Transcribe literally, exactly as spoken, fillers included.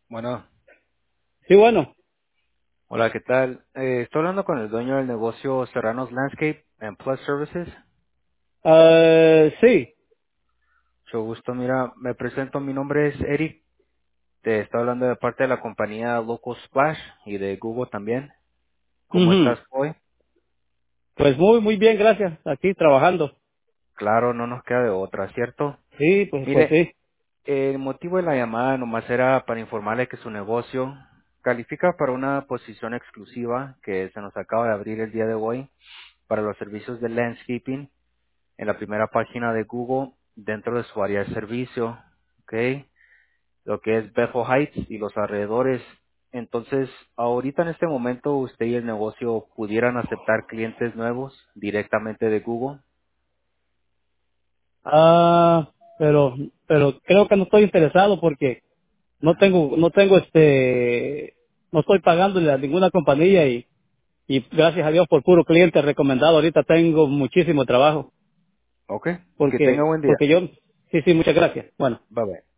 Bueno, Sí, bueno. hola, ¿qué tal? Eh, estoy hablando con el dueño del negocio Serranos Landscape and Plus Services. Ah, sí. Mucho gusto, mira, me presento, mi nombre es Eric. Te estoy hablando de parte de la compañía Local Splash y de Google también. ¿Cómo Ujú. estás hoy? Pues muy, muy bien, gracias. Aquí trabajando. Claro, no nos queda de otra, ¿cierto? Sí, pues, pues Mire, sí. el motivo de la llamada nomás era para informarle que su negocio califica para una posición exclusiva que se nos acaba de abrir el día de hoy para los servicios de landscaping en la primera página de Google dentro de su área de servicio, ¿ok? Lo que es Bethel Heights y los alrededores. Entonces, ahorita en este momento usted y el negocio pudieran aceptar clientes nuevos directamente de Google. Ah, pero, pero creo que no estoy interesado porque no Ujú. tengo, no tengo este, no estoy pagándole a ninguna compañía y, y gracias a Dios por puro cliente recomendado. Ahorita tengo muchísimo trabajo Ok, que tenga porque, buen día. porque yo, sí, sí, muchas gracias. Bueno. Bye bye.